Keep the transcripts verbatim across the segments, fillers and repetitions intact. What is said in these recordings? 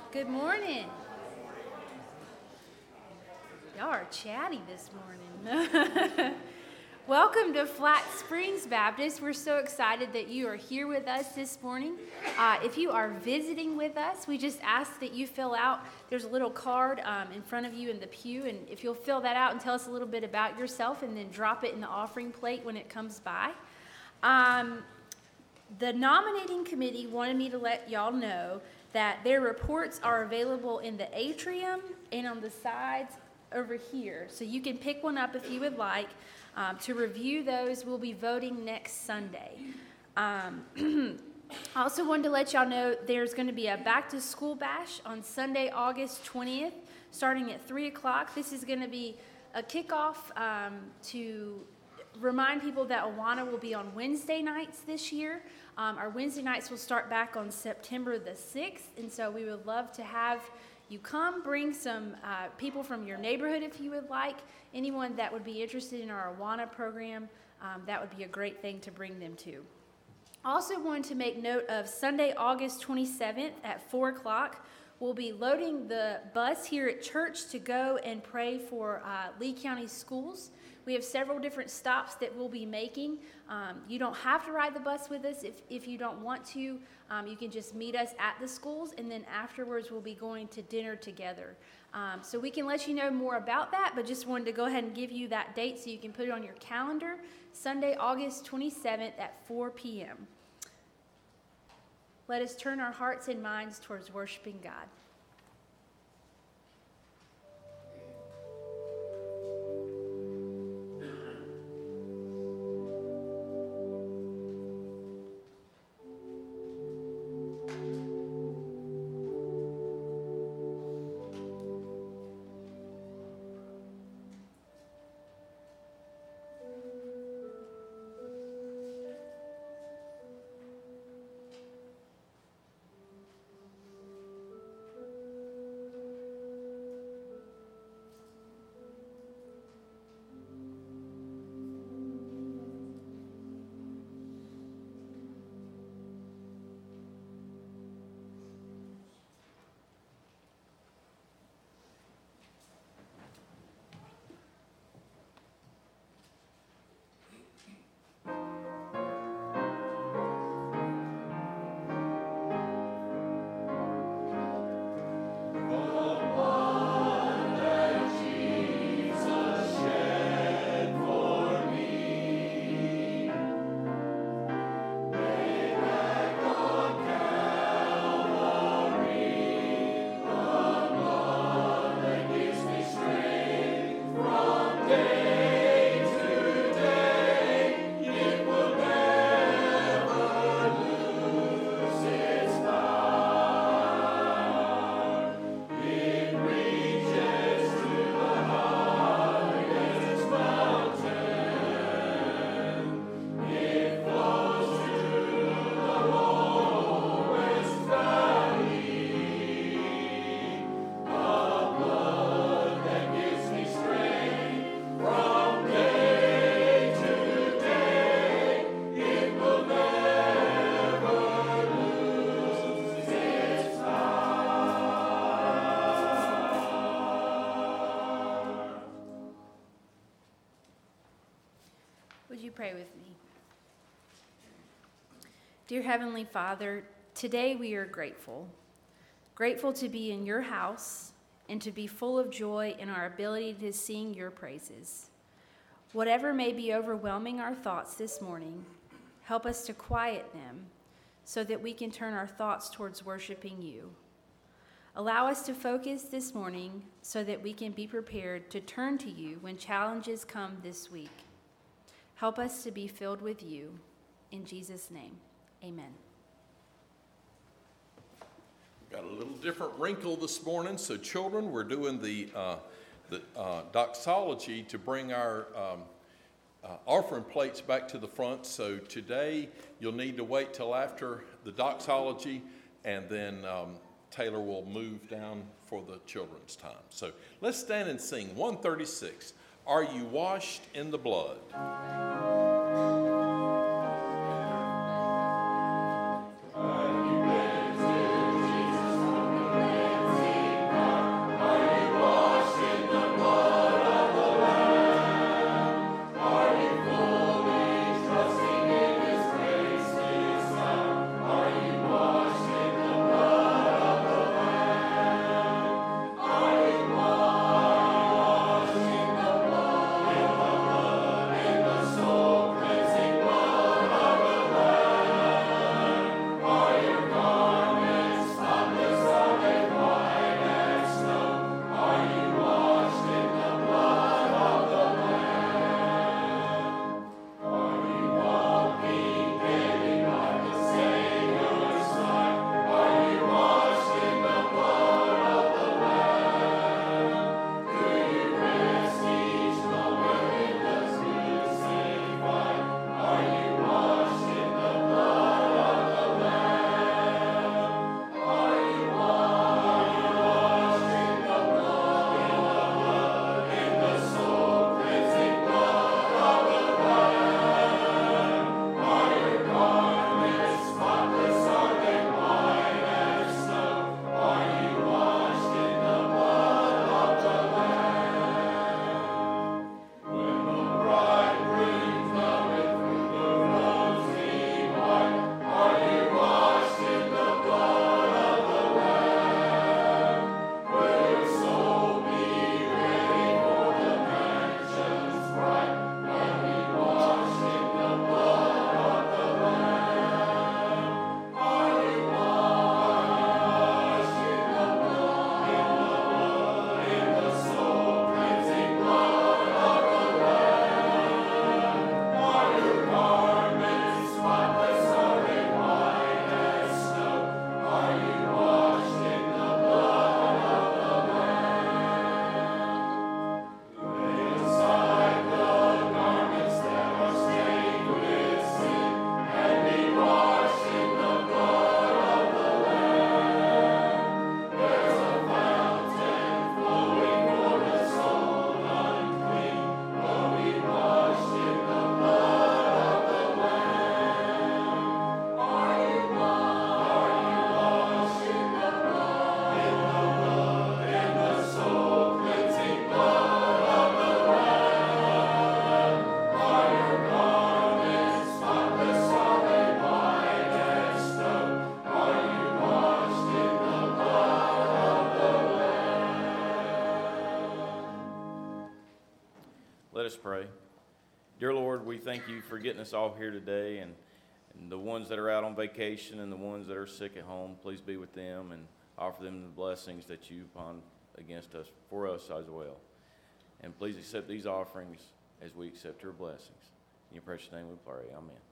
Good morning. Y'all are chatty this morning. Welcome to Flat Springs Baptist. We're so excited that you are here with us this morning. Uh, if you are visiting with us, we just ask that you fill out, there's a little card um, in front of you in the pew, and if you'll fill that out and tell us a little bit about yourself and then drop it in the offering plate when it comes by. Um, the nominating committee wanted me to let y'all know that their reports are available in the atrium and on the sides over here. So you can pick one up if you would like. Um, to review those, we'll be voting next Sunday. Um, I also wanted to let y'all know there's going to be a back-to-school bash on Sunday, August twentieth, starting at three o'clock. This is going to be a kickoff um, to remind people that Awana will be on Wednesday nights this year. Um, our Wednesday nights will start back on September the sixth, and so we would love to have you come. Bring some uh, people from your neighborhood if you would like. Anyone that would be interested in our Awana program, um, that would be a great thing to bring them to. Also wanted to make note of Sunday, August twenty-seventh at four o'clock. We'll be loading the bus here at church to go and pray for uh, Lee County schools. We have several different stops that we'll be making. Um, you don't have to ride the bus with us if, if you don't want to. Um, you can just meet us at the schools, and then afterwards we'll be going to dinner together. Um, so we can let you know more about that, but just wanted to go ahead and give you that date so you can put it on your calendar. Sunday, August twenty-seventh at four p.m. Let us turn our hearts and minds towards worshiping God. Pray with me. Dear Heavenly Father, today we are grateful. Grateful to be in your house and to be full of joy in our ability to sing your praises. Whatever may be overwhelming our thoughts this morning, help us to quiet them so that we can turn our thoughts towards worshiping you. Allow us to focus this morning so that we can be prepared to turn to you when challenges come this week. Help us to be filled with you. In Jesus' name, amen. Got a little different wrinkle this morning. So children, we're doing the, uh, the uh, doxology to bring our um, uh, offering plates back to the front. So today you'll need to wait till after the doxology, and then um, Taylor will move down for the children's time. So let's stand and sing one thirty-six. Are you washed in the blood? Are you Let's pray. Dear Lord, we thank you for getting us all here today, and, and the ones that are out on vacation and the ones that are sick at home, please be with them and offer them the blessings that you upon against us, for us as well. And please accept these offerings as we accept your blessings. In your precious name we pray. Amen.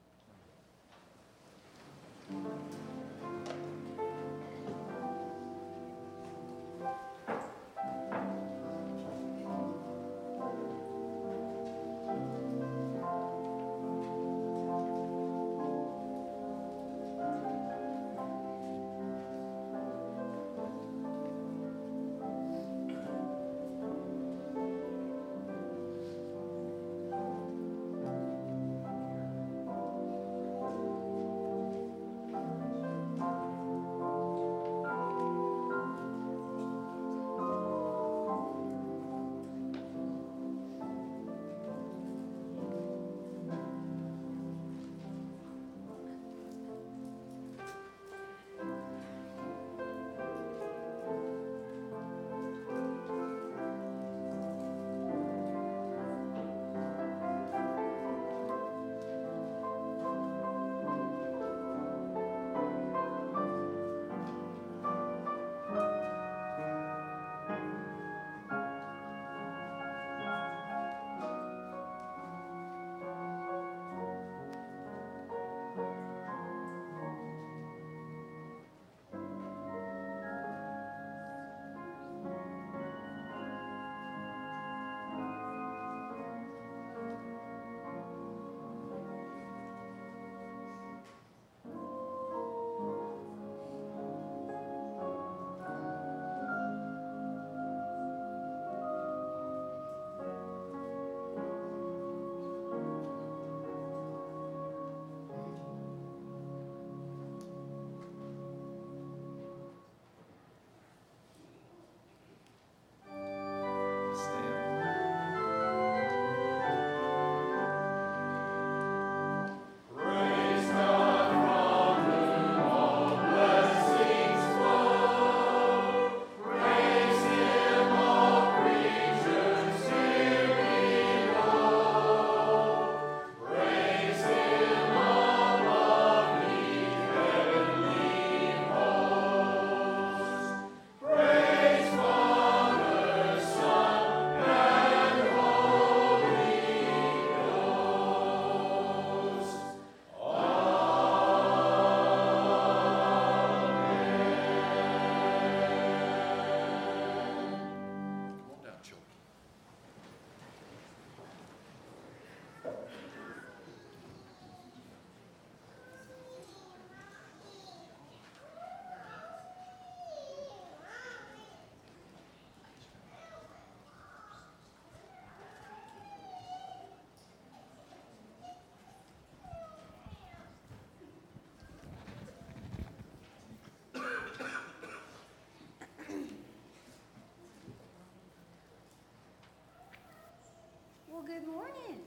Well, good morning.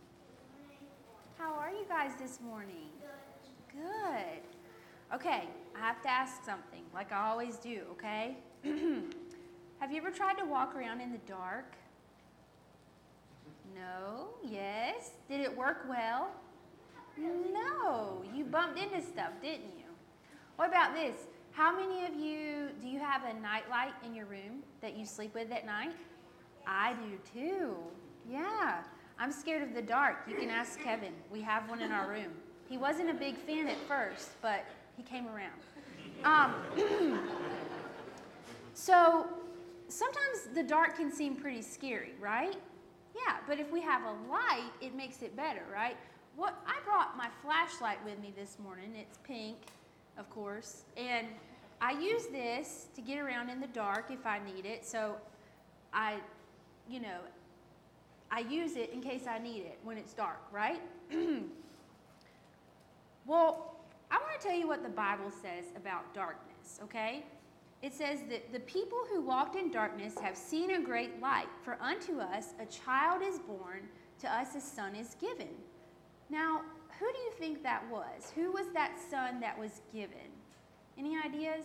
How are you guys this morning? Good. Okay, I have to ask something, like I always do, okay? Have you ever tried to walk around in the dark? No? Yes? Did it work well? No. You bumped into stuff, didn't you? What about this? How many of you, do you have a nightlight in your room that you sleep with at night? I do too. Yeah. I'm scared of the dark. You can ask Kevin. We have one in our room. He wasn't a big fan at first, but he came around. Um, so sometimes the dark can seem pretty scary, right? Yeah, but if we have a light, it makes it better, right? What I brought my flashlight with me this morning. It's pink, of course, and I use this to get around in the dark if I need it. So I, you know, I use it in case I need it when it's dark, right? Well, I want to tell you what the Bible says about darkness, okay? It says that the people who walked in darkness have seen a great light, for unto us a child is born, to us a son is given. Now, who do you think that was? Who was that son that was given? Any ideas?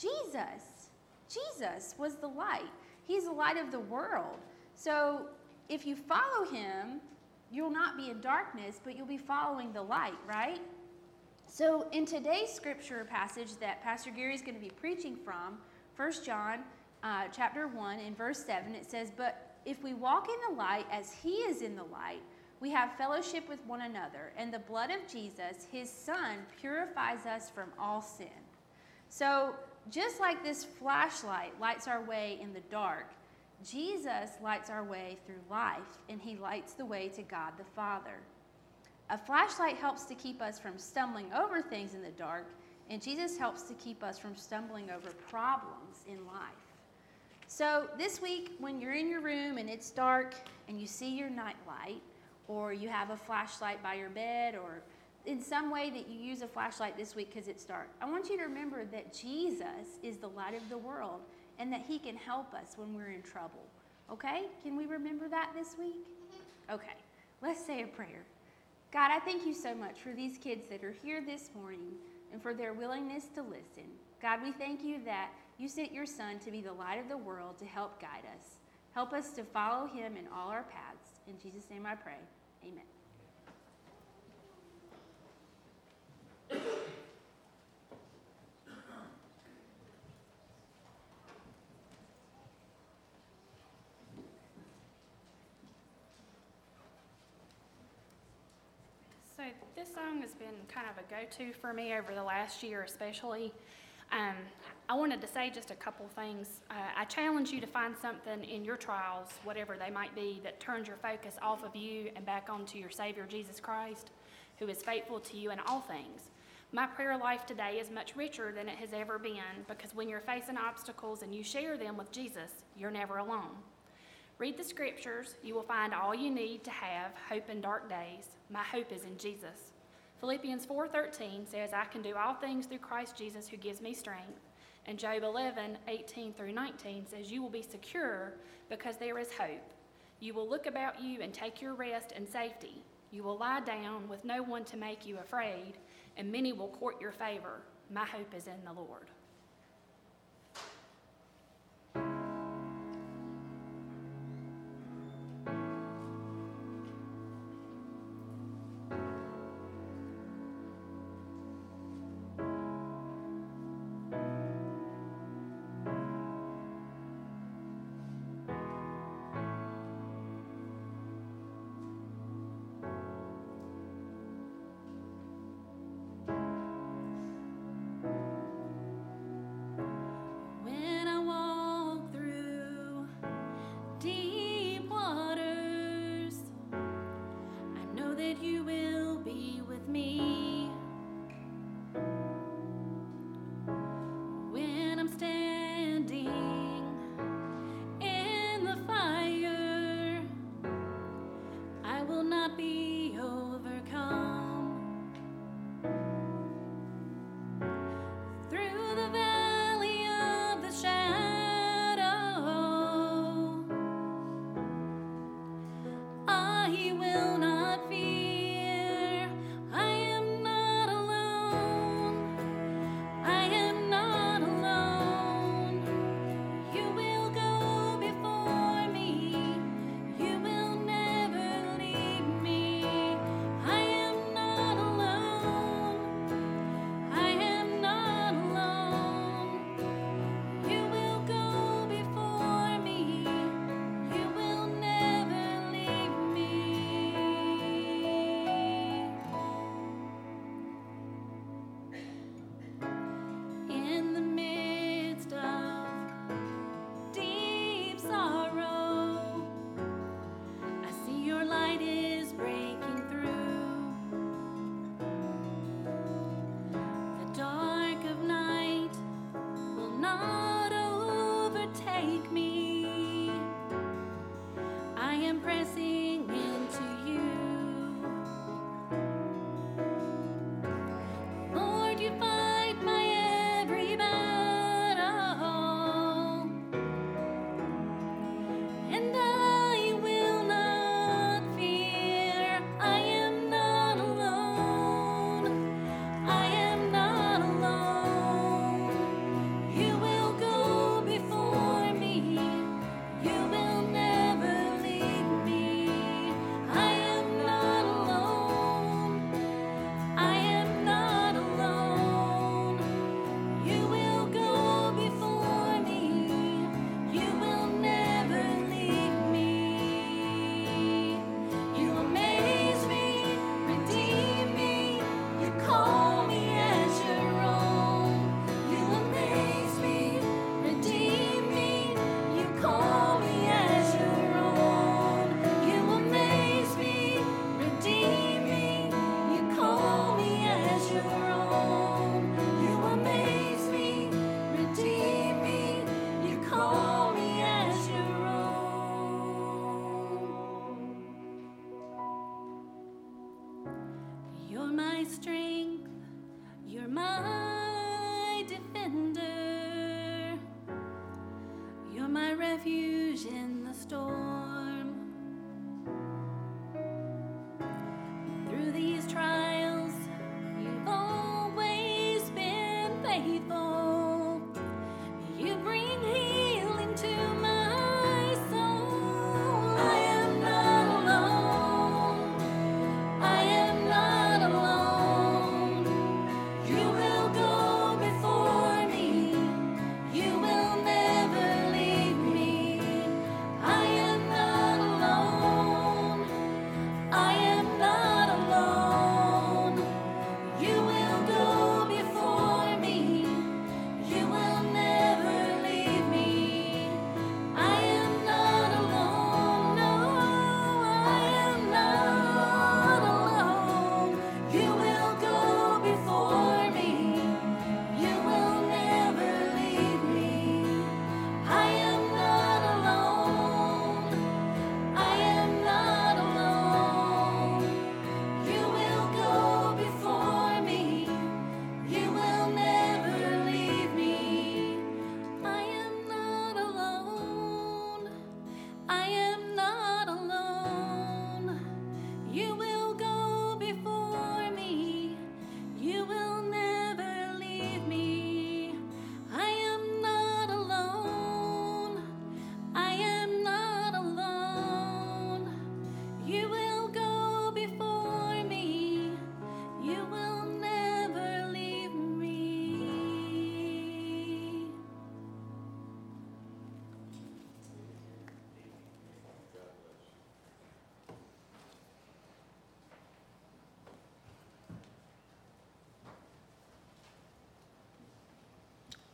Jesus. Jesus was the light. He's the light of the world. So if you follow him, you'll not be in darkness, but you'll be following the light, right? So in today's scripture passage that Pastor Gary is going to be preaching from, First John uh, chapter one and verse seven, it says, "But if we walk in the light as he is in the light, we have fellowship with one another, and the blood of Jesus, his son, purifies us from all sin." So just like this flashlight lights our way in the dark, Jesus lights our way through life, and he lights the way to God the Father. A flashlight helps to keep us from stumbling over things in the dark, and Jesus helps to keep us from stumbling over problems in life. So this week, when you're in your room and it's dark and you see your night light, or you have a flashlight by your bed, or in some way that you use a flashlight this week because it's dark, I want you to remember that Jesus is the light of the world and that he can help us when we're in trouble. Okay? Can we remember that this week? Okay. Let's say a prayer. God, I thank you so much for these kids that are here this morning and for their willingness to listen. God, we thank you that you sent your son to be the light of the world to help guide us. Help us to follow him in all our paths. In Jesus' name I pray. Amen. So this song has been kind of a go-to for me over the last year especially. Um, I wanted to say just a couple things. Uh, I challenge you to find something in your trials, whatever they might be, that turns your focus off of you and back onto your Savior, Jesus Christ, who is faithful to you in all things. My prayer life today is much richer than it has ever been, because when you're facing obstacles and you share them with Jesus, you're never alone. Read the scriptures. You will find all you need to have hope in dark days. My hope is in Jesus. Philippians four thirteen says, "I can do all things through Christ Jesus who gives me strength." And Job eleven eighteen through nineteen says, "You will be secure because there is hope. You will look about you and take your rest in safety. You will lie down with no one to make you afraid, and many will court your favor. My hope is in the Lord."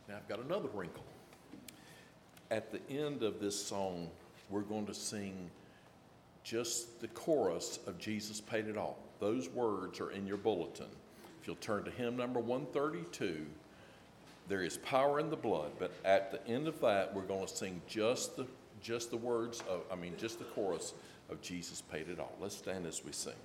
Now I've got another wrinkle. At the end of this song, we're going to sing just the chorus of Jesus Paid It All. Those words are in your bulletin. If you'll turn to hymn number one thirty-two, there is power in the blood, but at the end of that, we're going to sing just the just the words of, I mean, just the chorus of Jesus Paid It All. Let's stand as we sing.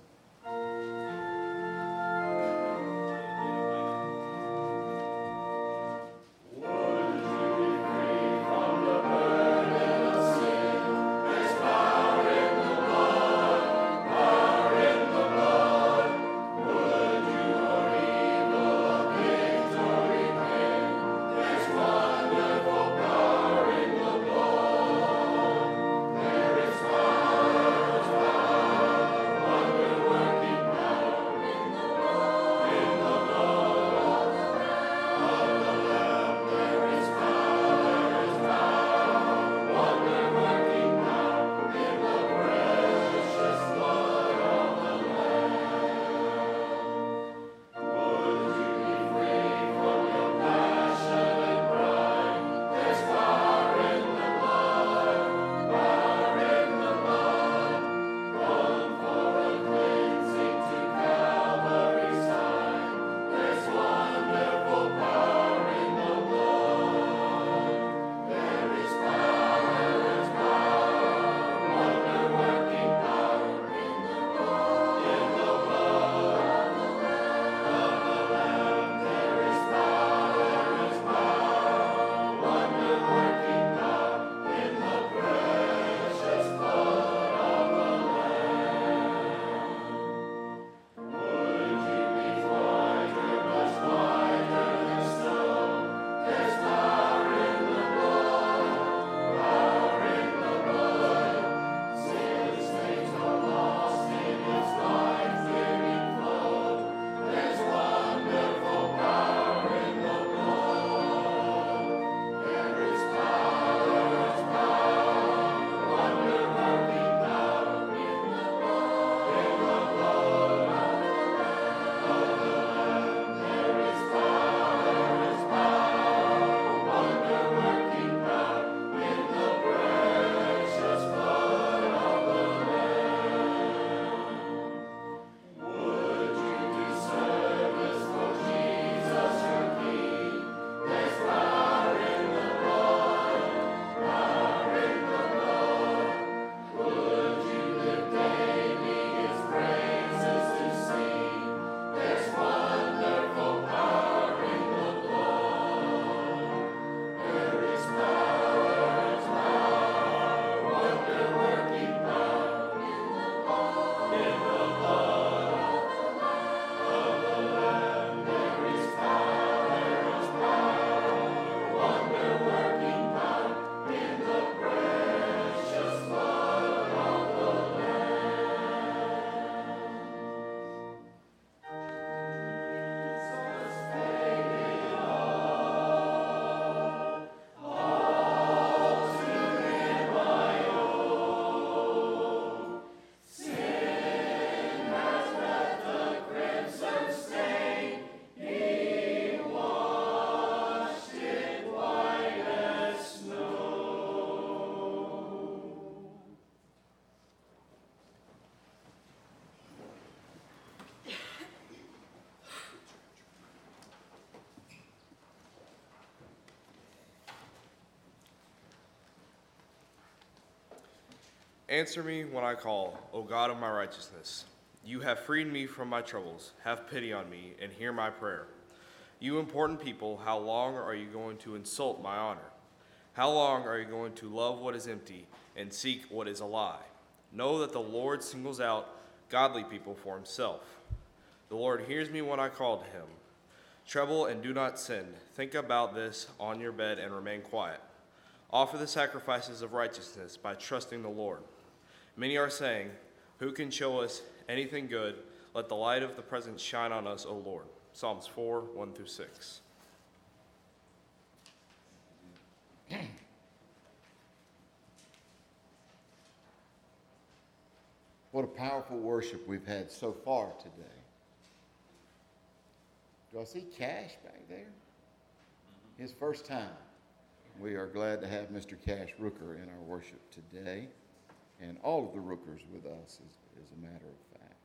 Answer me when I call, O God of my righteousness. You have freed me from my troubles. Have pity on me and hear my prayer. You important people, how long are you going to insult my honor? How long are you going to love what is empty and seek what is a lie? Know that the Lord singles out godly people for himself. The Lord hears me when I call to him. Tremble and do not sin. Think about this on your bed and remain quiet. Offer the sacrifices of righteousness by trusting the Lord. Many are saying, who can show us anything good? Let the light of the present shine on us, O Lord. Psalms four, one through six. What a powerful worship we've had so far today. Do I see Cash back there? his first time. We are glad to have Mister Cash Rooker in our worship today, and all of the Rookers with us, as, as a matter of fact.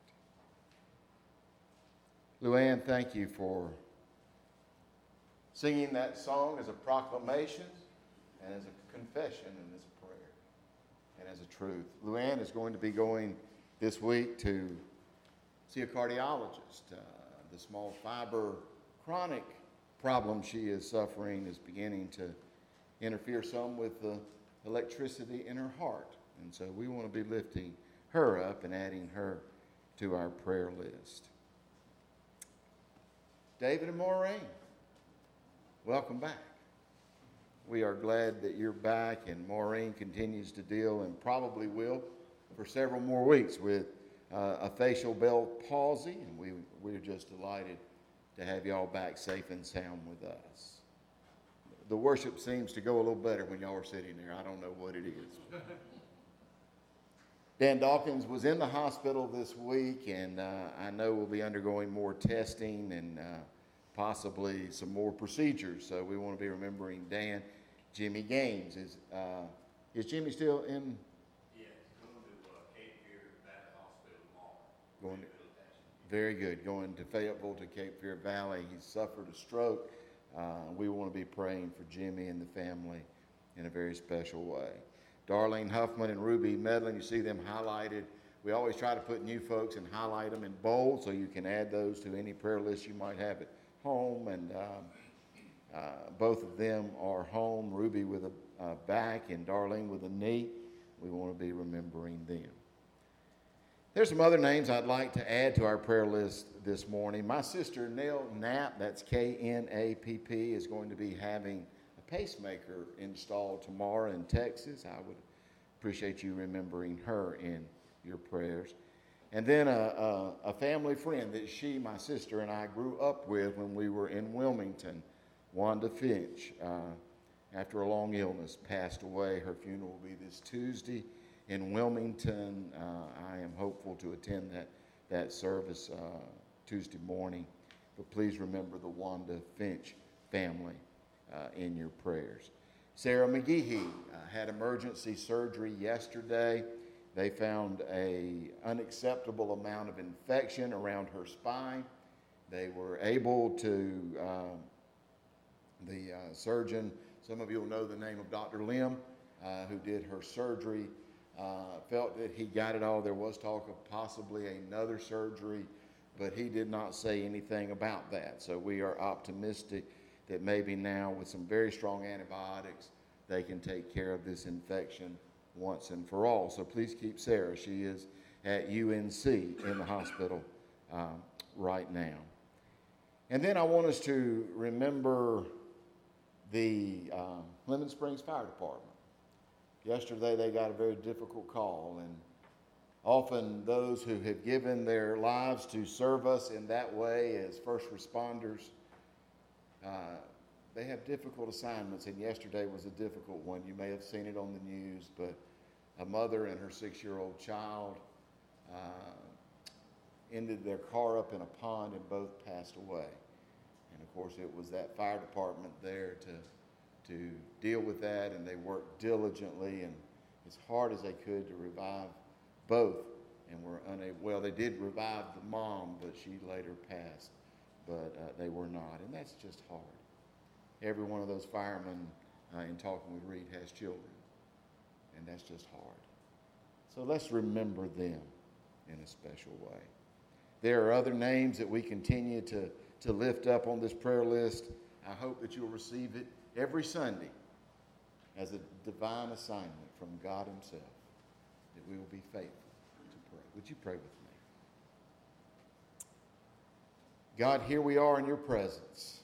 Luann, thank you for singing that song as a proclamation and as a confession and as a prayer and as a truth. Luann is going to be going this week to see a cardiologist. Uh, the small fiber chronic problem she is suffering is beginning to interfere some with the electricity in her heart. And so we want to be lifting her up and adding her to our prayer list. David and Maureen, welcome back. We are glad that you're back, and Maureen continues to deal, and probably will for several more weeks, with uh, a facial bell palsy, and we, we're just delighted to have y'all back safe and sound with us. The worship seems to go a little better when y'all are sitting there. I don't know what it is. Dan Dawkins was in the hospital this week, and uh, I know we'll be undergoing more testing and uh, possibly some more procedures. So we want to be remembering Dan. Jimmy Gaines is uh, is Jimmy still in? Yeah, he's going to uh, Cape Fear Valley Hospital tomorrow. Going to, very good. Going to Fayetteville to Cape Fear Valley. He suffered a stroke. Uh, we want to be praying for Jimmy and the family in a very special way. Darlene Huffman and Ruby Medlin, you see them highlighted. We always try to put new folks and highlight them in bold so you can add those to any prayer list you might have at home. And um, uh, both of them are home, Ruby with a uh, back and Darlene with a knee. We want to be remembering them. There's some other names I'd like to add to our prayer list this morning. My sister Nell Knapp, that's K N A P P, is going to be having a pacemaker installed tomorrow in Texas. I would appreciate you remembering her in your prayers. And then a, a, a family friend that she, my sister, and I grew up with when we were in Wilmington, Wanda Finch, uh, after a long illness, passed away. Her funeral will be this Tuesday in Wilmington. uh, I am hopeful to attend that, that service uh, Tuesday morning. But please remember the Wanda Finch family uh, in your prayers. Sarah McGehee uh, had emergency surgery yesterday. They found an unacceptable amount of infection around her spine. They were able to, uh, the uh, surgeon, some of you will know the name of Doctor Lim, uh, who did her surgery, Uh, felt that he got it all. There was talk of possibly another surgery, but he did not say anything about that. So we are optimistic that maybe now with some very strong antibiotics, they can take care of this infection once and for all. So please keep Sarah. She is at U N C in the hospital um, right now. And then I want us to remember the uh, Lemon Springs Fire Department. Yesterday, they got a very difficult call, and often those who have given their lives to serve us in that way as first responders, uh, they have difficult assignments, and yesterday was a difficult one. You may have seen it on the news, but a mother and her six-year-old child uh, ended their car up in a pond, and both passed away. And, of course, it was that fire department there to to deal with that, and they worked diligently and as hard as they could to revive both, and were unable. Well, they did revive the mom, but she later passed, but uh, they were not, and that's just hard. Every one of those firemen, uh, in talking with Reed, has children, and that's just hard. So let's remember them in a special way. There are other names that we continue to, to lift up on this prayer list. I hope that you'll receive it every Sunday as a divine assignment from God himself, that we will be faithful to pray. Would you pray with me? God, here we are in your presence,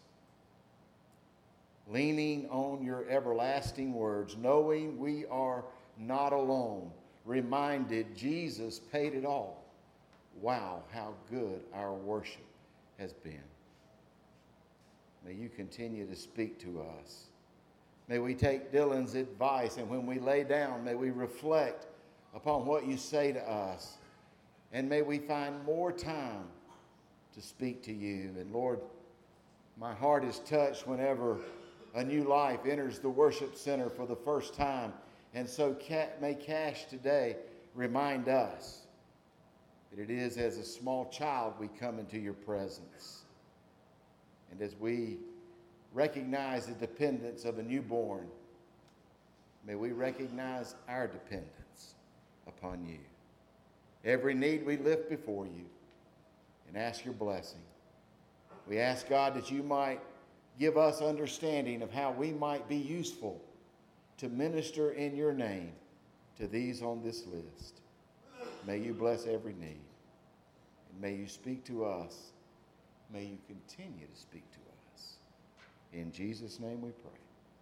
leaning on your everlasting words, knowing we are not alone, reminded Jesus paid it all. Wow, how good our worship has been. May you continue to speak to us. May we take Dylan's advice, and when we lay down, may we reflect upon what you say to us. And may we find more time to speak to you. And Lord, my heart is touched whenever a new life enters the worship center for the first time. And so may Cash today remind us that it is as a small child we come into your presence. And as we recognize the dependence of a newborn, may we recognize our dependence upon you. Every need we lift before you and ask your blessing. We ask, God, that you might give us understanding of how we might be useful to minister in your name to these on this list. May you bless every need. And may you speak to us. May you continue to speak to us. In Jesus' name we pray.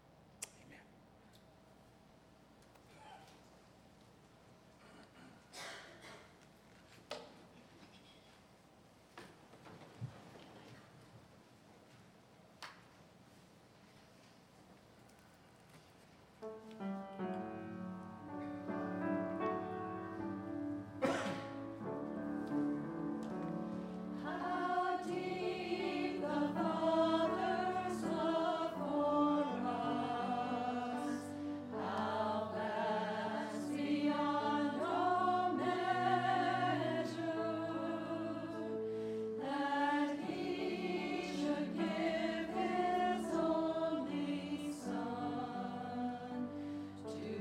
How deep the Father's love for to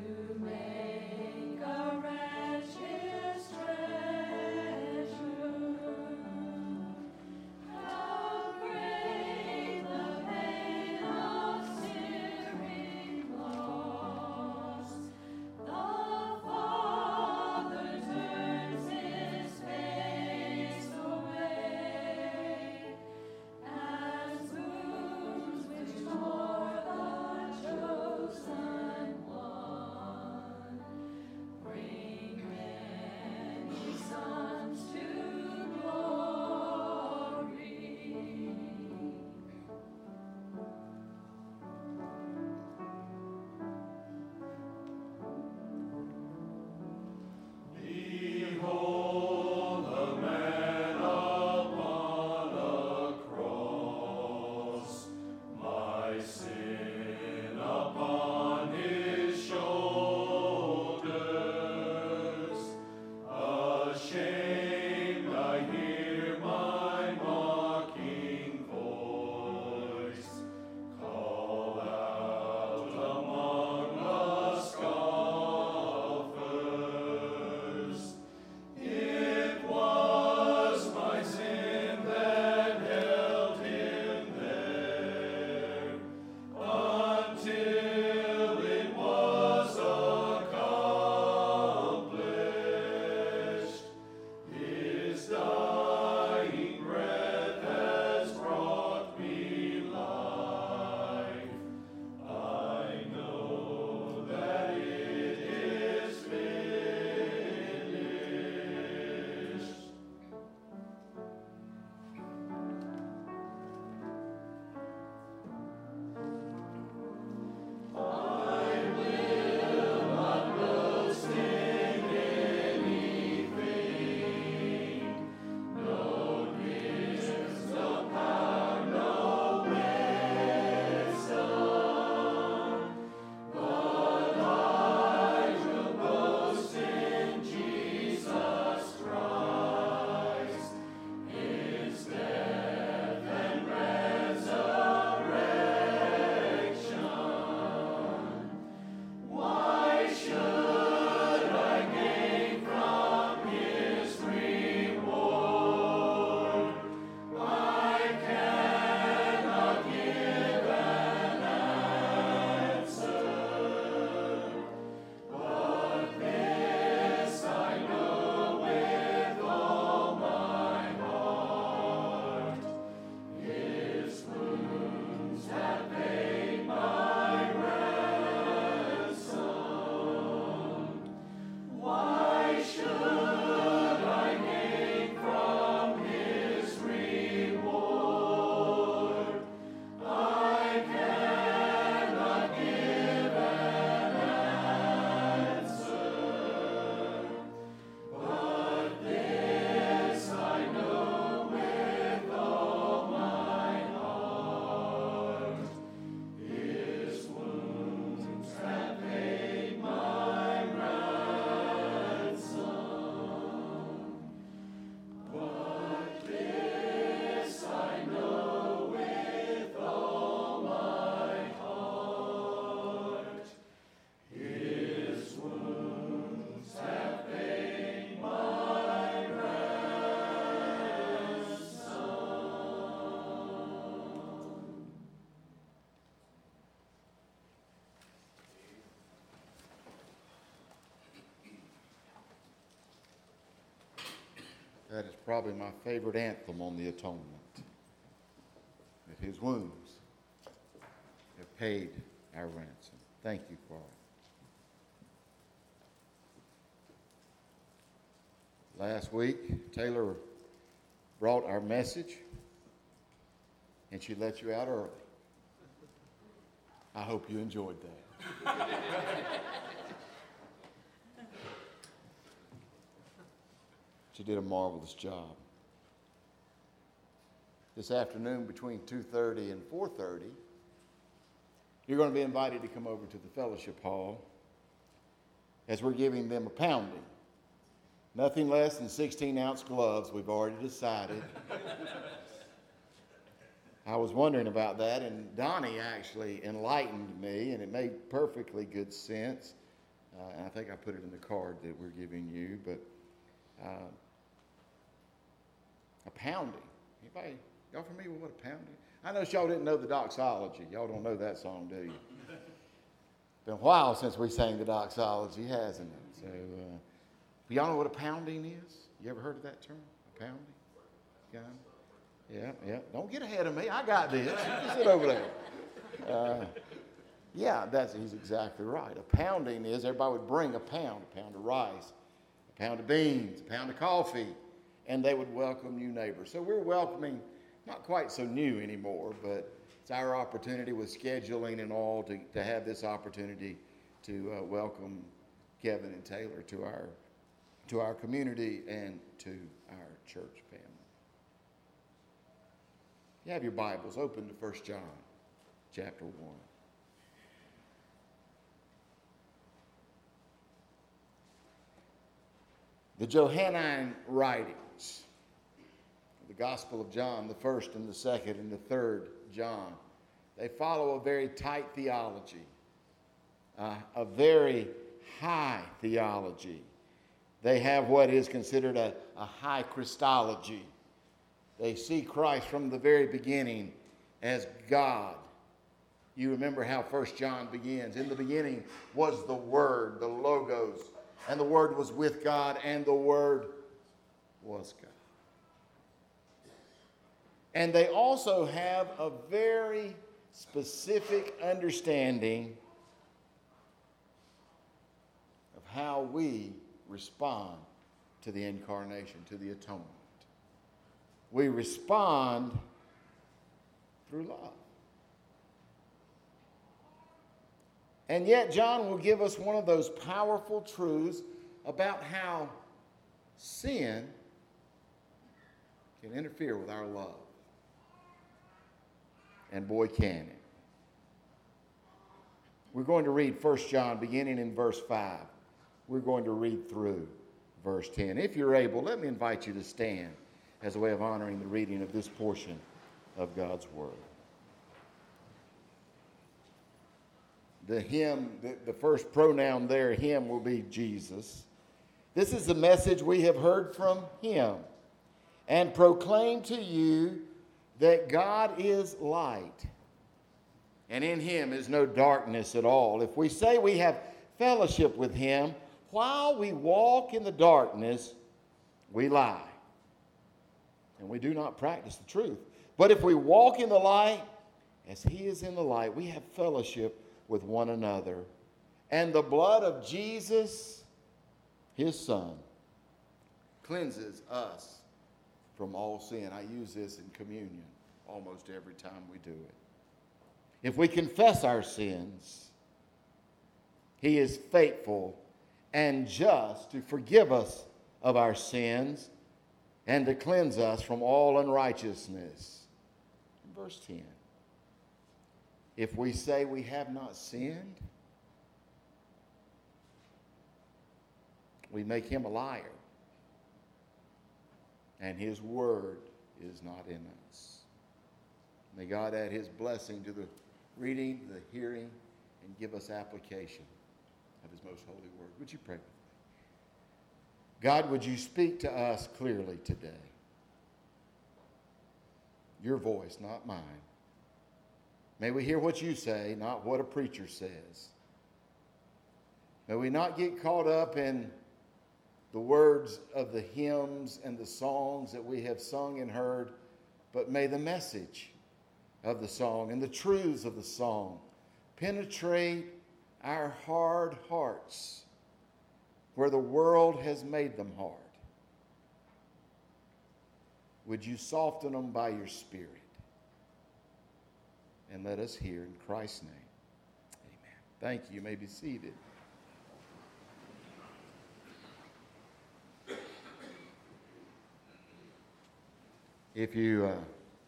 That is probably my favorite anthem on the atonement. That his wounds have paid our ransom. Thank you for it. Last week, Taylor brought our message, and she let you out early. I hope you enjoyed that. She did a marvelous job. This afternoon between two thirty and four thirty, you're going to be invited to come over to the fellowship hall as we're giving them a pounding. Nothing less than sixteen ounce gloves, we've already decided. I was wondering about that, and Donnie actually enlightened me, and it made perfectly good sense. Uh, and I think I put it in the card that we're giving you, but uh, a pounding. Anybody, y'all familiar with what a pounding? I know y'all didn't know the doxology. Y'all don't know that song, do you? It's been a while since we sang the doxology, hasn't it? So, uh, y'all know what a pounding is? You ever heard of that term? A pounding? Yeah. Yeah, yeah. Don't get ahead of me. I got this. You can sit over there. Uh, yeah, that's he's exactly right. A pounding is everybody would bring a pound, a pound of rice, a pound of beans, a pound of coffee, and they would welcome new neighbors. So we're welcoming, not quite so new anymore, but it's our opportunity with scheduling and all to, to have this opportunity to uh, welcome Kevin and Taylor to our to our community and to our church family. You have your Bibles open to First John chapter one. The Johannine writings, the Gospel of John, the first and the second and the third John, they follow a very tight theology, uh, a very high theology. They have what is considered a, a high Christology. They see Christ from the very beginning as God. You remember how First John begins. In the beginning was the Word, the Logos, and the Word was with God, and the Word was God. And they also have a very specific understanding of how we respond to the incarnation, to the atonement. We respond through love. And yet, John will give us one of those powerful truths about how sin can interfere with our love. And boy, can it. We're going to read First John beginning in verse five. We're going to read through verse ten. If you're able, let me invite you to stand as a way of honoring the reading of this portion of God's Word. The him, the, the first pronoun there, him, will be Jesus. This is the message we have heard from him and proclaim to you that God is light, and in him is no darkness at all. If we say we have fellowship with him while we walk in the darkness, we lie, and we do not practice the truth. But if we walk in the light, as he is in the light, we have fellowship with one another. And the blood of Jesus, his Son, cleanses us from all sin. I use this in communion almost every time we do it. If we confess our sins, he is faithful and just to forgive us of our sins and to cleanse us from all unrighteousness. Verse ten. If we say we have not sinned, we make him a liar, and his word is not in us. May God add his blessing to the reading, the hearing, and give us application of his most holy word. Would you pray with me? God, would you speak to us clearly today? Your voice, not mine. May we hear what you say, not what a preacher says. May we not get caught up in the words of the hymns and the songs that we have sung and heard, but may the message of the song and the truths of the song penetrate our hard hearts where the world has made them hard. Would you soften them by your Spirit? And let us hear in Christ's name. Amen. Thank you. You may be seated. If you uh,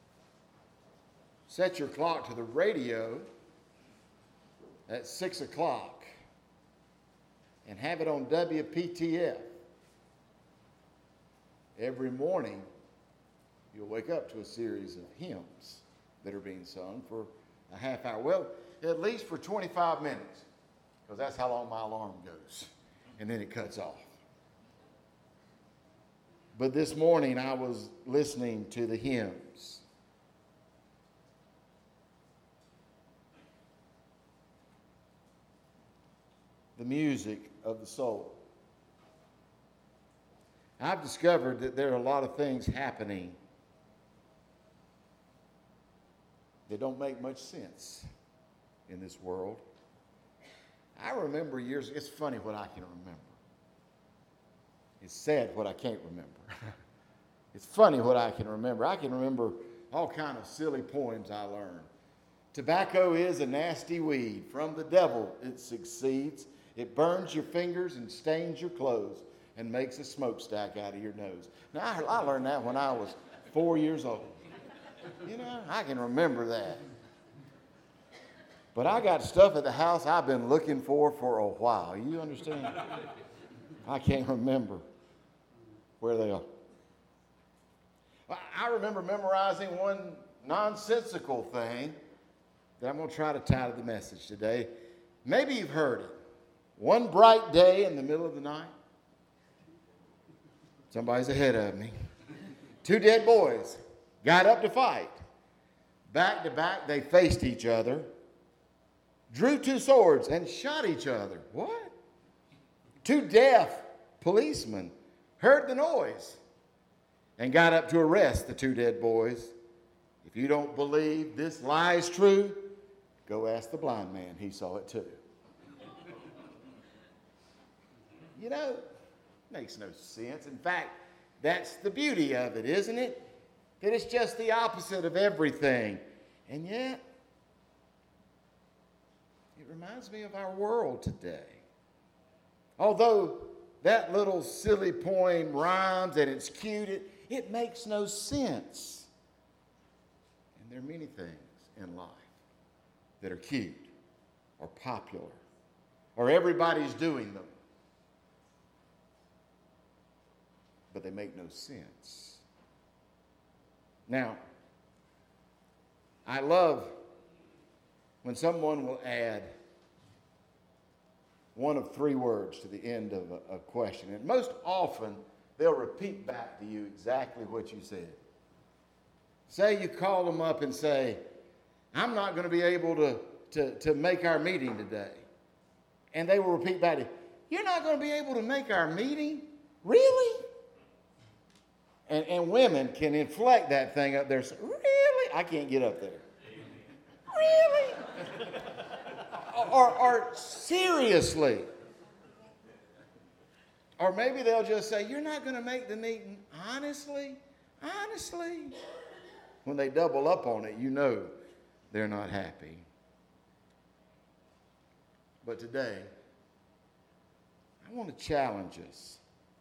set your clock to the radio at six o'clock and have it on W P T F, every morning you'll wake up to a series of hymns that are being sung for a half hour. Well, at least for twenty-five minutes, because that's how long my alarm goes. And then it cuts off. But this morning I was listening to the hymns. The music of the soul. I've discovered that there are a lot of things happening that don't make much sense in this world. I remember years, it's funny what I can remember. It's sad what I can't remember. It's funny what I can remember. I can remember all kind of silly poems I learned. Tobacco is a nasty weed. From the devil it succeeds. It burns your fingers and stains your clothes and makes a smokestack out of your nose. Now, I, I learned that when I was four years old. You know, I can remember that. But I got stuff at the house I've been looking for for a while. You understand? I can't remember where they are. I remember memorizing one nonsensical thing that I'm going to try to tie to the message today. Maybe you've heard it. One bright day in the middle of the night, somebody's ahead of me. Two dead boys got up to fight. Back to back, they faced each other, drew two swords, and shot each other. What? Two deaf policemen heard the noise and got up to arrest the two dead boys. If you don't believe this lie is true, go ask the blind man. He saw it too. You know, makes no sense. In fact, that's the beauty of it, isn't it? That it's just the opposite of everything. And yet, it reminds me of our world today. Although that little silly poem rhymes and it's cute, it, it makes no sense. And there are many things in life that are cute or popular or everybody's doing them. But they make no sense. Now, I love when someone will add one of three words to the end of a, a question. And most often, they'll repeat back to you exactly what you said. Say you call them up and say, I'm not going to be able to, to, to make our meeting today. And they will repeat back to you, you're not going to be able to make our meeting? Really? And, and women can inflect that thing up there. So, really? I can't get up there. Really? or, or seriously. Or maybe they'll just say, you're not going to make the meeting. Honestly? Honestly? When they double up on it, you know they're not happy. But today, I want to challenge us.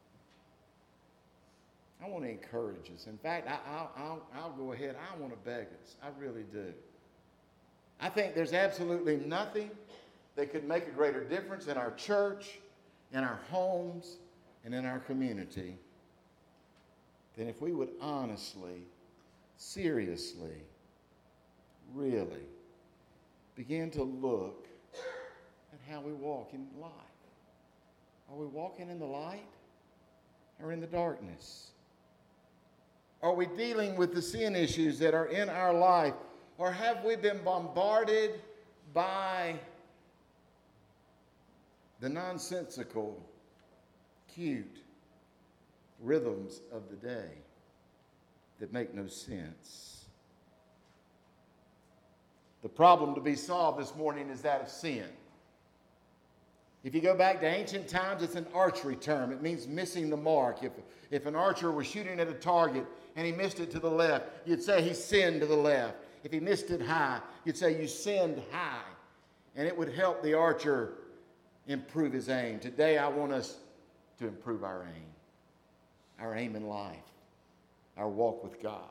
I want to encourage us. In fact, I, I'll, I'll, I'll go ahead. I want to beg us. I really do. I think there's absolutely nothing that could make a greater difference in our church, in our homes, and in our community than if we would honestly, seriously, really begin to look at how we walk in life. Are we walking in the light or in the darkness? Are we dealing with the sin issues that are in our life? Or have we been bombarded by the nonsensical, cute, rhythms of the day that make no sense. The problem to be solved this morning is that of sin. If you go back to ancient times, it's an archery term. It means missing the mark. If, if an archer was shooting at a target and he missed it to the left, you'd say he sinned to the left. If he missed it high, you'd say you sinned high. And it would help the archer improve his aim. Today, I want us to improve our aim, our aim in life, our walk with God.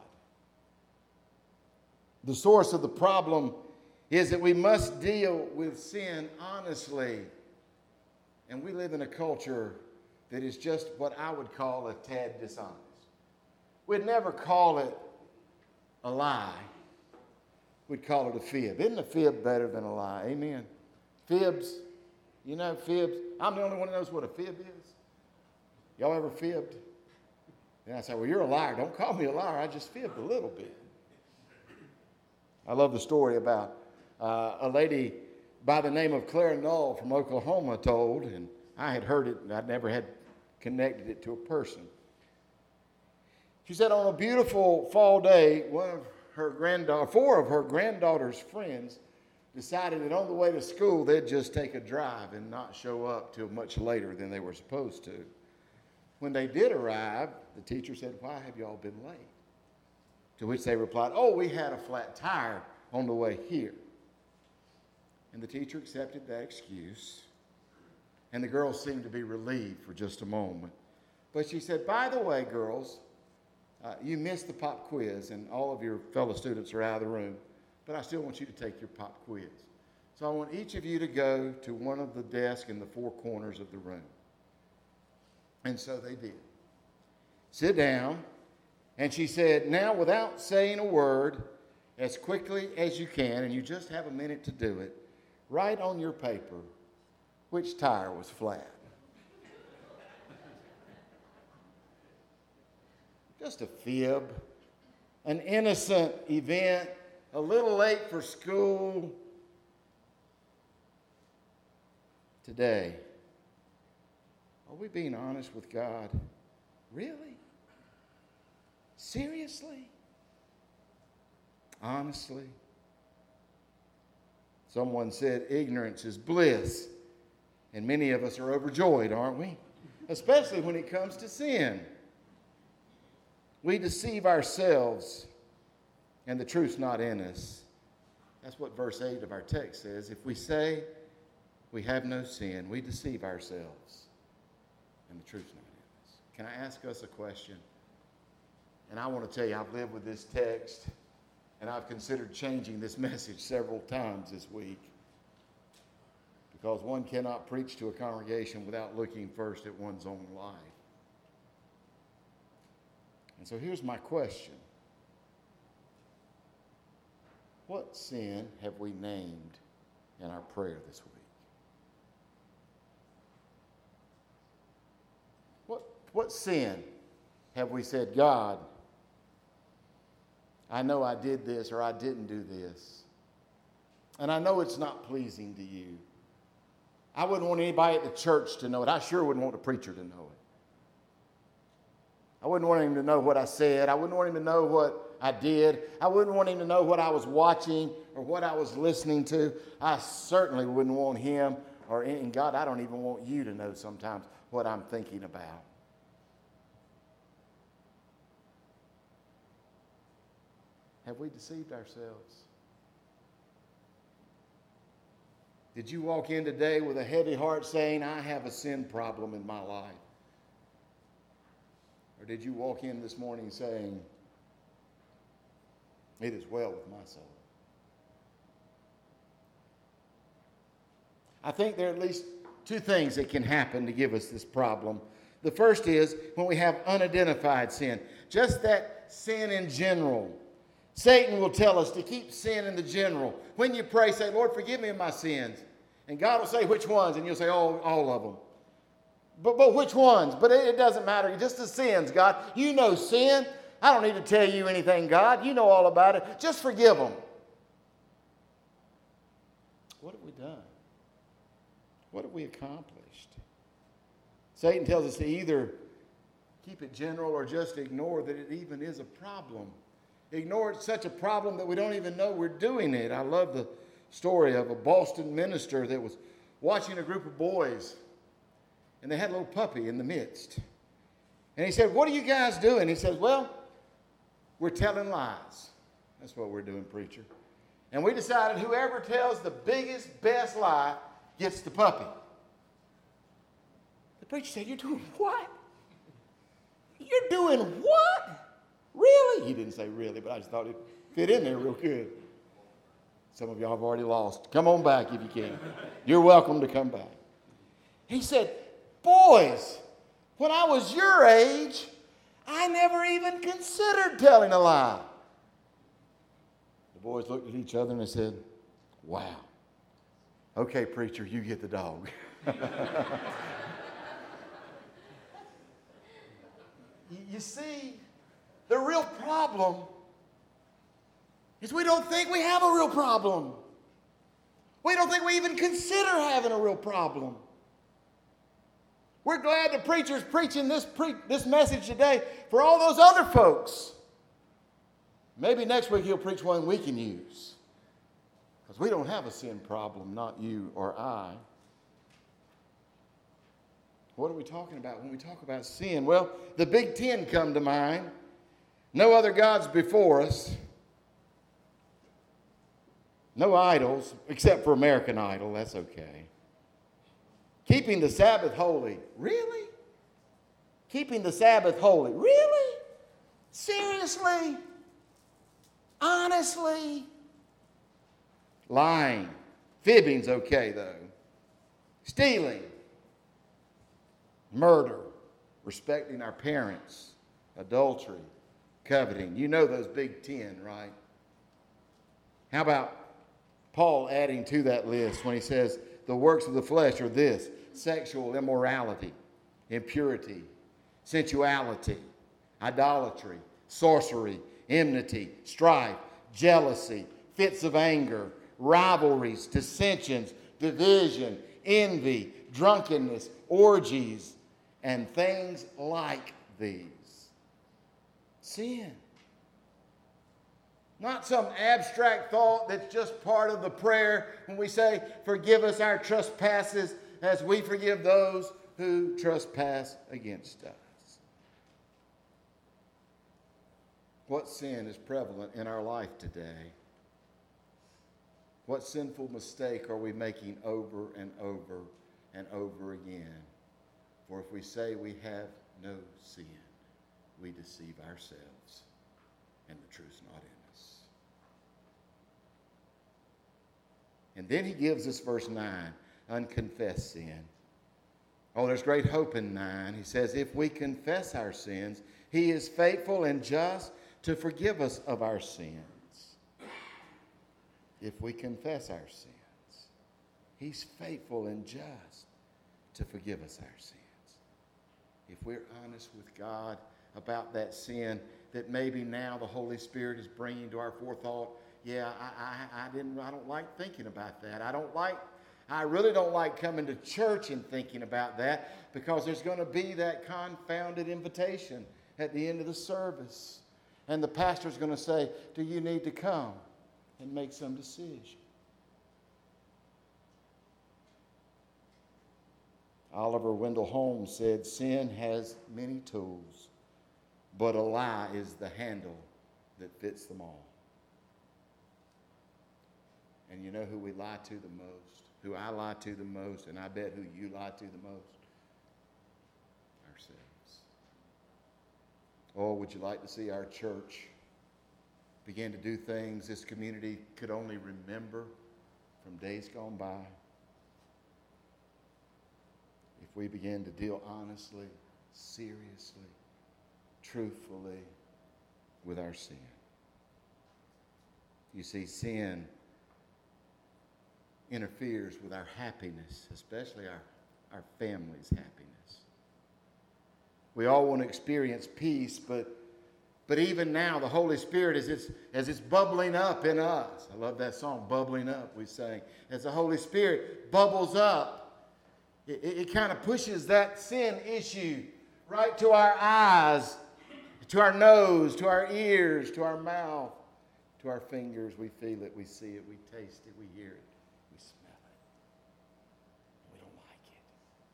The source of the problem is that we must deal with sin honestly. And we live in a culture that is just what I would call a tad dishonest. We'd never call it a lie. We'd call it a fib. Isn't a fib better than a lie? Amen. Fibs, you know, fibs. I'm the only one who knows what a fib is. Y'all ever fibbed? And I say, well, you're a liar. Don't call me a liar. I just fibbed a little bit. I love the story about uh, a lady by the name of Clara Null from Oklahoma told, and I had heard it, and I'd never had connected it to a person. She said on a beautiful fall day, one of her granddaughter, four of her granddaughter's friends decided that on the way to school, they'd just take a drive and not show up till much later than they were supposed to. When they did arrive, the teacher said, why have y'all been late? To which they replied, oh, we had a flat tire on the way here. And the teacher accepted that excuse. And the girls seemed to be relieved for just a moment. But she said, by the way, girls, uh, you missed the pop quiz, and all of your fellow students are out of the room. But I still want you to take your pop quiz. So I want each of you to go to one of the desks in the four corners of the room. And so they did. Sit down. And she said, now without saying a word, as quickly as you can, and you just have a minute to do it, write on your paper which tire was flat. Just a fib, an innocent event, a little late for school. Today, are we being honest with God? Really? Seriously? Honestly? Someone said ignorance is bliss, and many of us are overjoyed, aren't we? Especially when it comes to sin. We deceive ourselves, and the truth's not in us. That's what verse eight of our text says. If we say we have no sin, we deceive ourselves, and the truth's not in us. Can I ask us a question? And I want to tell you, I've lived with this text, and I've considered changing this message several times this week, because one cannot preach to a congregation without looking first at one's own life. And so here's my question. What sin have we named in our prayer this week? What, what sin have we said, God, I know I did this or I didn't do this, and I know it's not pleasing to you. I wouldn't want anybody at the church to know it. I sure wouldn't want the preacher to know it. I wouldn't want him to know what I said. I wouldn't want him to know what I did. I wouldn't want him to know what I was watching or what I was listening to. I certainly wouldn't want him, or and God, I don't even want you to know sometimes what I'm thinking about. Have we deceived ourselves? Did you walk in today with a heavy heart saying, I have a sin problem in my life? Or did you walk in this morning saying, it is well with my soul? I think there are at least two things that can happen to give us this problem. The first is when we have unidentified sin, just that sin in general. Satan will tell us to keep sin in the general. When you pray, say, Lord, forgive me of my sins. And God will say, which ones? And you'll say, oh, all of them. But, but which ones? But it, it doesn't matter. Just the sins, God. You know sin. I don't need to tell you anything, God. You know all about it. Just forgive them. What have we done? What have we accomplished? Satan tells us to either keep it general or just ignore that it even is a problem. Ignore it's such a problem that we don't even know we're doing it. I love the story of a Boston minister that was watching a group of boys, and they had a little puppy in the midst. And he said, "What are you guys doing?" He says, "Well, we're telling lies." That's what we're doing, preacher. And we decided whoever tells the biggest, best lie gets the puppy. The preacher said, "You're doing what? You're doing what? Really?" He didn't say really, but I just thought it fit in there real good. Some of y'all have already lost. Come on back if you can. You're welcome to come back. He said, "Boys, when I was your age, I never even considered telling a lie." The boys looked at each other and they said, "Wow. Okay, preacher, you get the dog." You see, the real problem is we don't think we have a real problem. We don't think we even consider having a real problem. We're glad the preacher's preaching this, pre- this message today for all those other folks. Maybe next week he'll preach one we can use. Because we don't have a sin problem, not you or I. What are we talking about when we talk about sin? Well, the big ten come to mind. No other gods before us. No idols, except for American Idol. That's okay. Keeping the Sabbath holy. Really? Keeping the Sabbath holy. Really? Seriously? Honestly? Lying. Fibbing's okay, though. Stealing. Murder. Respecting our parents. Adultery. Coveting. You know those big ten, right? How about Paul adding to that list when he says the works of the flesh are this: sexual immorality, impurity, sensuality, idolatry, sorcery, enmity, strife, jealousy, fits of anger, rivalries, dissensions, division, envy, drunkenness, orgies, and things like these. Sin. Not some abstract thought that's just part of the prayer when we say, "Forgive us our trespasses as we forgive those who trespass against us." What sin is prevalent in our life today? What sinful mistake are we making over and over and over again? For if we say we have no sin, we deceive ourselves, and the truth's not in us. And then he gives us verse nine, unconfessed sin. Oh, there's great hope in nine. He says, if we confess our sins, he is faithful and just to forgive us of our sins. If we confess our sins, he's faithful and just to forgive us our sins. If we're honest with God about that sin that maybe now the Holy Spirit is bringing to our forethought, yeah, I, I, I didn't, I don't like thinking about that. I don't like, I really don't like coming to church and thinking about that, because there's going to be that confounded invitation at the end of the service. And the pastor's going to say, do you need to come and make some decision? Oliver Wendell Holmes said, sin has many tools, but a lie is the handle that fits them all. And you know who we lie to the most? Who I lie to the most, and I bet who you lie to the most? Ourselves. Oh, would you like to see our church begin to do things this community could only remember from days gone by? If we begin to deal honestly, seriously, truthfully with our sin. You see, sin interferes with our happiness, especially our, our family's happiness. We all want to experience peace, but but even now, the Holy Spirit, as it's, as it's bubbling up in us, I love that song, Bubbling Up, we sang. As the Holy Spirit bubbles up, it, it, it kind of pushes that sin issue right to our eyes, to our nose, to our ears, to our mouth, to our fingers. We feel it, we see it, we taste it, we hear it, we smell it. We don't like it.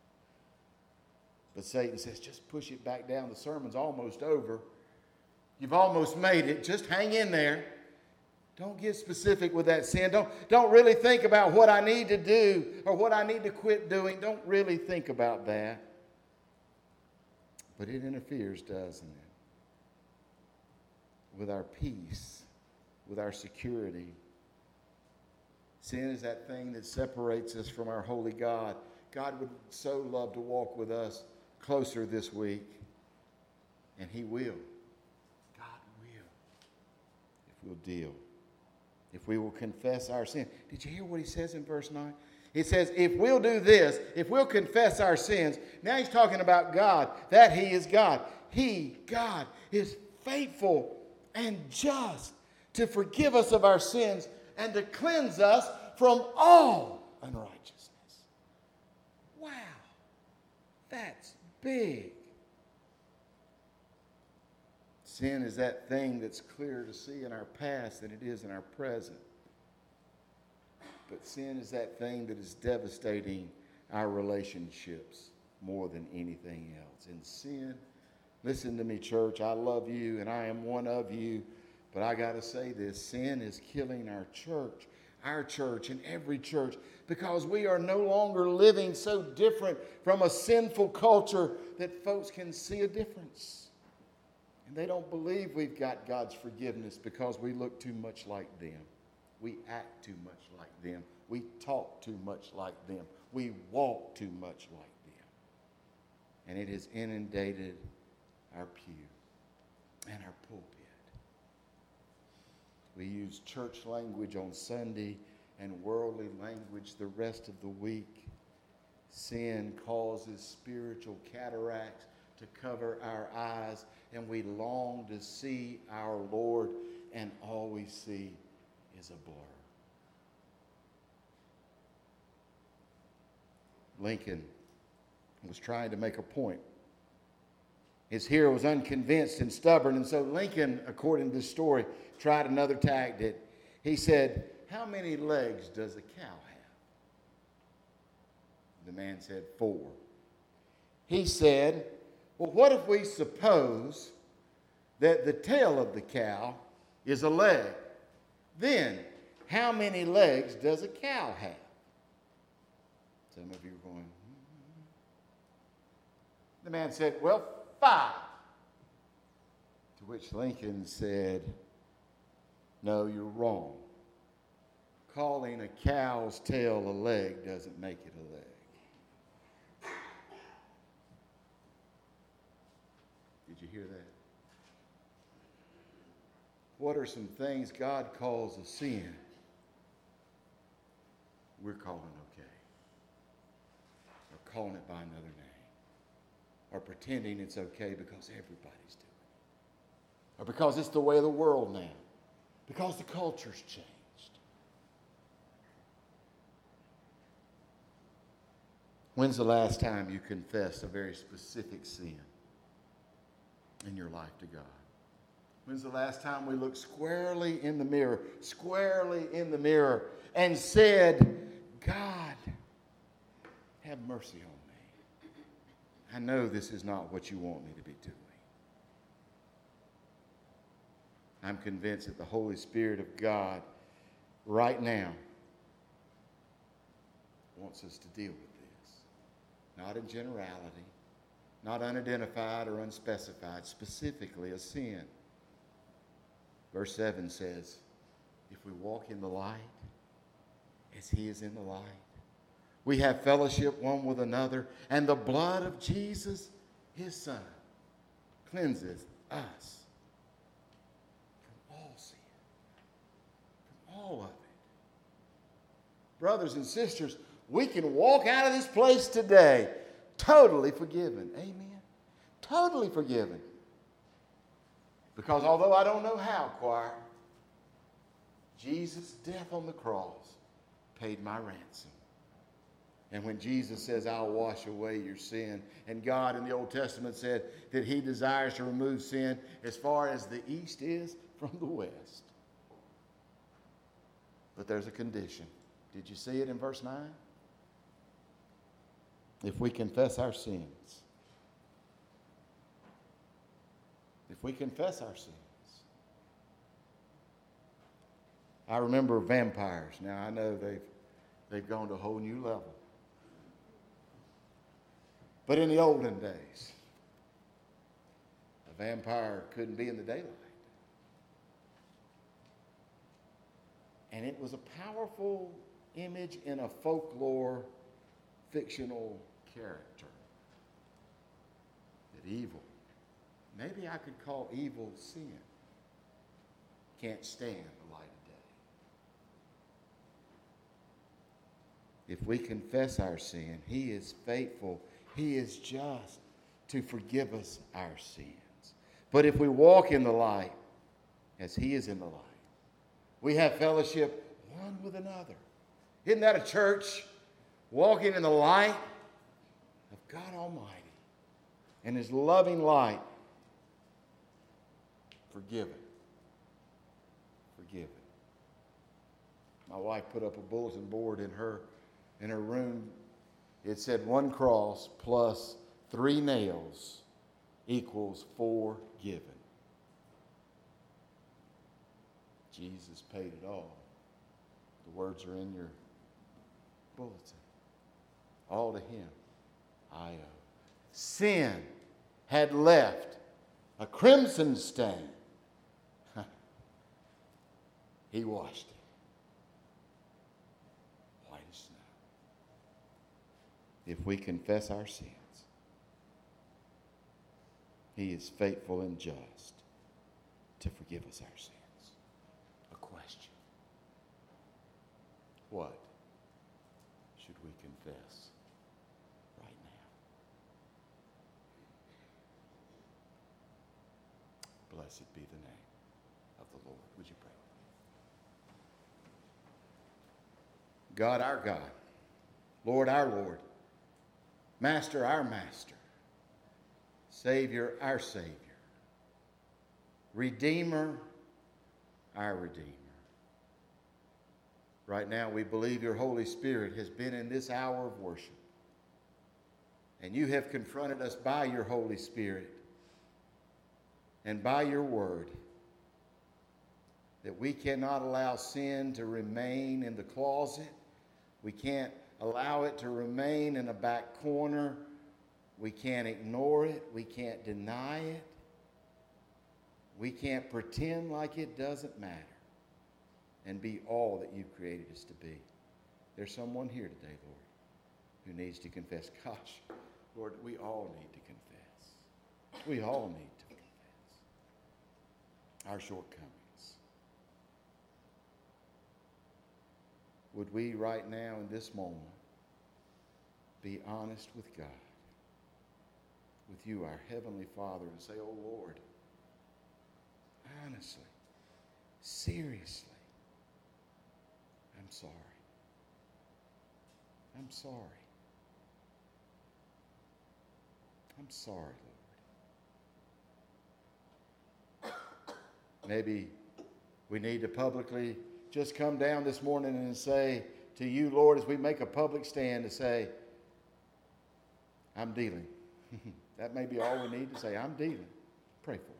But Satan says, just push it back down. The sermon's almost over. You've almost made it. Just hang in there. Don't get specific with that sin. Don't, don't really think about what I need to do or what I need to quit doing. Don't really think about that. But it interferes, doesn't it? With our peace, with our security. Sin is that thing that separates us from our holy God. God would so love to walk with us closer this week. And He will. God will. If we'll deal. If we will confess our sin. Did you hear what He says in verse nine? It says, if we'll do this, if we'll confess our sins. Now He's talking about God, that He is God. He, God, is faithful and just to forgive us of our sins and to cleanse us from all unrighteousness. Wow, that's big. Sin is that thing that's clearer to see in our past than it is in our present. But sin is that thing that is devastating our relationships more than anything else. And sin, listen to me, church, I love you and I am one of you, but I got to say this, sin is killing our church, our church and every church, because we are no longer living so different from a sinful culture that folks can see a difference. And they don't believe we've got God's forgiveness because we look too much like them. We act too much like them. We talk too much like them. We walk too much like them. And it has inundated our pew and our pulpit. We use church language on Sunday and worldly language the rest of the week. Sin causes spiritual cataracts to cover our eyes, and we long to see our Lord, and all we see is a blur. Lincoln was trying to make a point. His hero was unconvinced and stubborn, and so Lincoln, according to the story, tried another tactic. He said, how many legs does a cow have? The man said, four. He said, well, what if we suppose that the tail of the cow is a leg? Then, how many legs does a cow have? Some of you are going, hmm. The man said, well, five. To which Lincoln said, no, you're wrong. Calling a cow's tail a leg doesn't make it a leg. Did you hear that? What are some things God calls a sin we're calling okay? Or calling it by another name? Or pretending it's okay because everybody's doing it? Or because it's the way of the world now? Because the culture's changed? When's the last time you confessed a very specific sin in your life to God? When's the last time we looked squarely in the mirror, squarely in the mirror, and said, God, have mercy on me. I know this is not what you want me to be doing. I'm convinced that the Holy Spirit of God right now wants us to deal with this. Not in generality, not unidentified or unspecified, specifically a sin. Verse seven says, if we walk in the light as He is in the light, we have fellowship one with another, and the blood of Jesus, His Son, cleanses us from all sin, from all of it. Brothers and sisters, we can walk out of this place today totally forgiven. Amen. Totally forgiven. Because although I don't know how, choir, Jesus' death on the cross paid my ransom. And when Jesus says, I'll wash away your sin, and God in the Old Testament said that he desires to remove sin as far as the east is from the west. But there's a condition. Did you see it in verse nine? If we confess our sins, if we confess our sins. I remember vampires. Now, I know they've, they've gone to a whole new level. But in the olden days, a vampire couldn't be in the daylight. And it was a powerful image in a folklore, fictional character. That evil, maybe I could call evil sin, can't stand the light of day. If we confess our sin, he is faithful. He is just to forgive us our sins. But if we walk in the light, as he is in the light, we have fellowship one with another. Isn't that a church? Walking in the light of God Almighty and his loving light. Forgiven. Forgiven. My wife put up a bulletin board in her, in her room. It said one cross plus three nails equals forgiven. Jesus paid it all. The words are in your bulletin. All to him I owe. Sin had left a crimson stain. He washed it white as snow. If we confess our sins, he is faithful and just to forgive us our sins. A question. What should we confess right now? Blessed be the name of the Lord. Would you pray with me? God, our God, Lord, our Lord, Master, our Master, Savior, our Savior, Redeemer, our Redeemer. Right now, we believe your Holy Spirit has been in this hour of worship, and you have confronted us by your Holy Spirit and by your word that we cannot allow sin to remain in the closet. We can't allow it to remain in a back corner. We can't ignore it. We can't deny it. We can't pretend like it doesn't matter and be all that you've created us to be. There's someone here today, Lord, who needs to confess. Gosh, Lord, we all need to confess. We all need to confess our shortcomings. Would we right now in this moment be honest with God, with you, our Heavenly Father, and say, oh Lord, honestly, seriously, I'm sorry. I'm sorry. I'm sorry, Lord. Maybe we need to publicly just come down this morning and say to you, Lord, as we make a public stand to say, I'm dealing. That may be all we need to say. I'm dealing. Pray for me.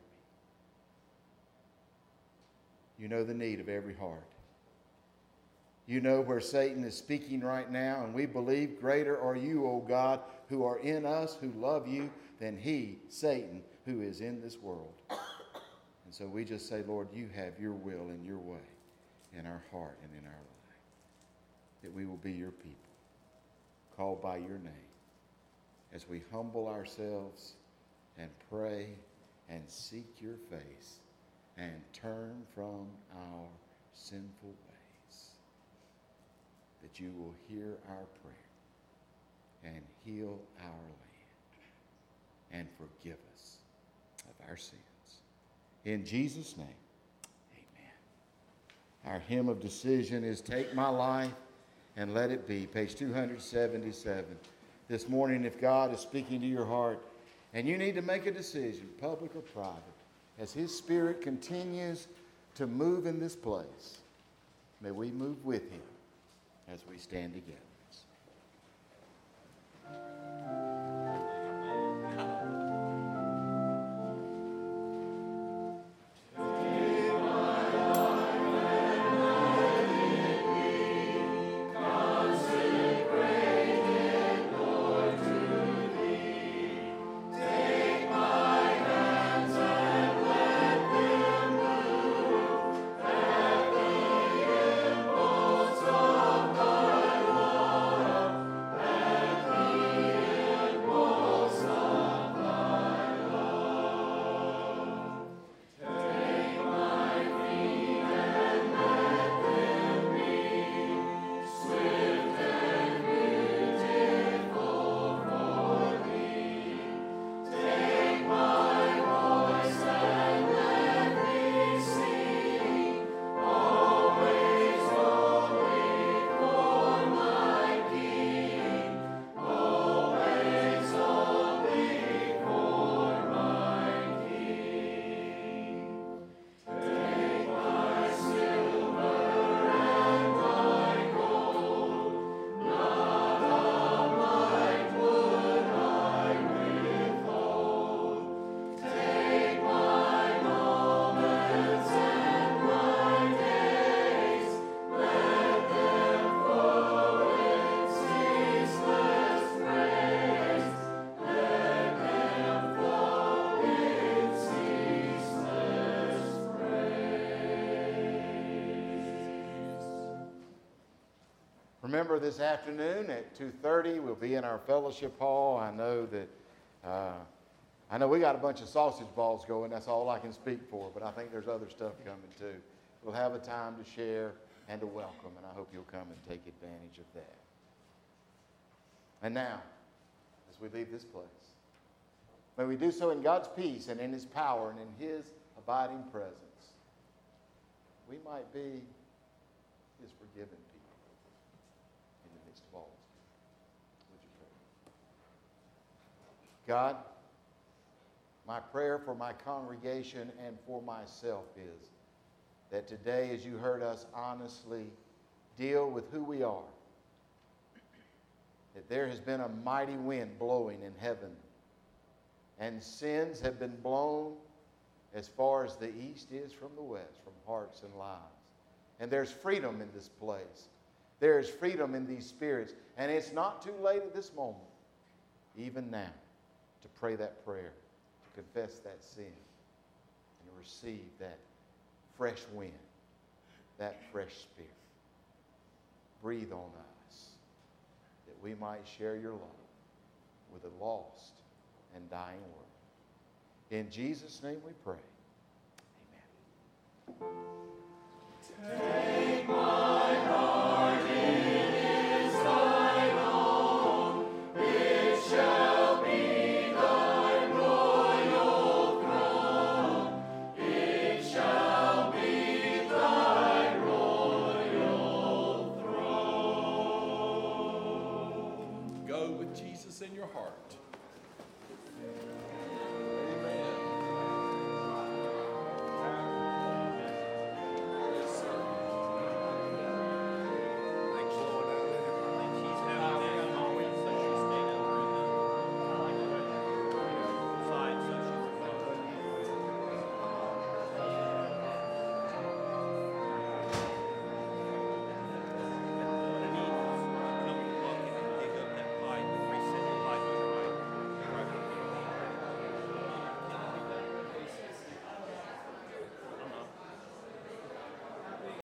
You know the need of every heart. You know where Satan is speaking right now, and we believe greater are you, O God, who are in us, who love you, than he, Satan, who is in this world. And so we just say, Lord, you have your will and your way in our heart and in our life, that we will be your people, called by your name, as we humble ourselves and pray and seek your face and turn from our sinful ways, that you will hear our prayer and heal our land and forgive us of our sins. In Jesus' name, amen. Our hymn of decision is Take My Life and let it be. Page two seventy-seven. This morning, if God is speaking to your heart and you need to make a decision, public or private, as His Spirit continues to move in this place, may we move with Him as we stand together. Remember, this afternoon at two thirty, we'll be in our fellowship hall. I know that, uh, I know we got a bunch of sausage balls going. That's all I can speak for, but I think there's other stuff coming too. We'll have a time to share and to welcome, and I hope you'll come and take advantage of that. And now, as we leave this place, may we do so in God's peace and in His power and in His abiding presence. We might be His forgiven people. Would you pray? God, my prayer for my congregation and for myself is that today, as you heard us honestly deal with who we are, that there has been a mighty wind blowing in heaven, and sins have been blown as far as the east is from the west, from hearts and lives. And there's freedom in this place. There is freedom in these spirits. And it's not too late at this moment, even now, to pray that prayer, to confess that sin, and to receive that fresh wind, that fresh spirit. Breathe on us, that we might share your love with a lost and dying world. In Jesus' name we pray. Amen. Take my heart, it is thine own. It shall be thy royal throne. It shall be thy royal throne. Go with Jesus in your heart.